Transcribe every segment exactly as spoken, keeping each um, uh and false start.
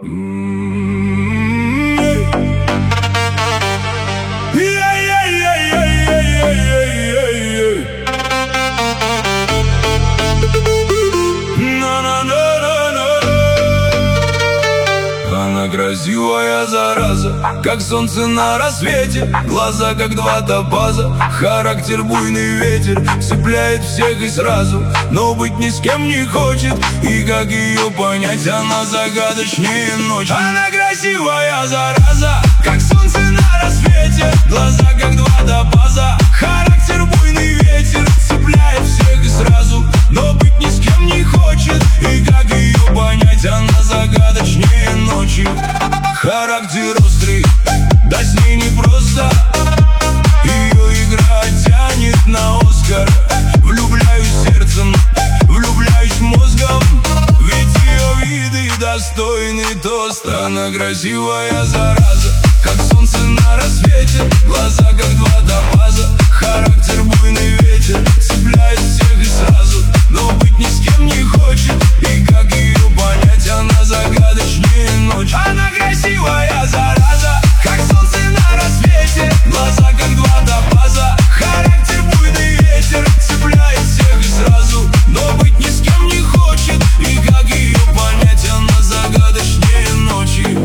Она красивая зараза, как солнце на рассвете. Глаза как два топаза, характер буйный ветер. Цепляет всех и сразу, но быть ни с кем не хочет. И как ее понять, она загадочнее ночи. Она красивая зараза, как солнце на рассвете. Глаза как два топаза, характер буйный ветер. Цепляет всех и сразу, но быть ни с кем не хочет. И как ее понять, она загадочнее ночи. Характер острый, да с ней непросто. Ее игра тянет на Оскар. Влюбляюсь сердцем, влюбляюсь мозгом, ведь ее виды достойны тоста. Она красивая зараза, как солнце на рассвете. Глаза как два топаза, характер буйный ветер. Цепляет всех и сразу, но быть ни с кем не хочет. И как ее понять, она загадочнее ночи. Она красивая зараза, как солнце на рассвете. Глаза как два топаза, характер буйный ветер. Цепляет всех и сразу, но быть ни с кем не хочет. И как ее понять, она загадочнее ночи.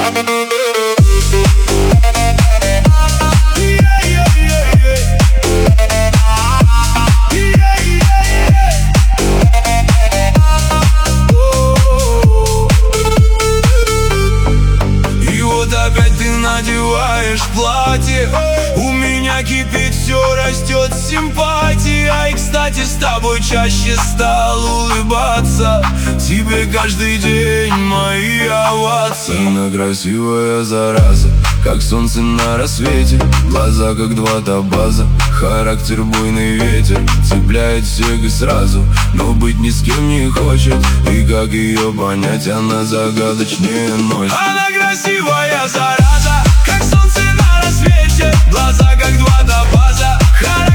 Опять ты надеваешь платье, у меня кипит все, растет симпатия. И, кстати, с тобой чаще стал улыбаться. Тебе каждый день мои овации. Она красивая зараза, как солнце на рассвете. Глаза как два топаза, характер буйный ветер. Цепляет всех и сразу, но быть ни с кем не хочет. И как ее понять, она загадочнее ночи. Она красивая зараза, как солнце на рассвете. Глаза как два топаза, характер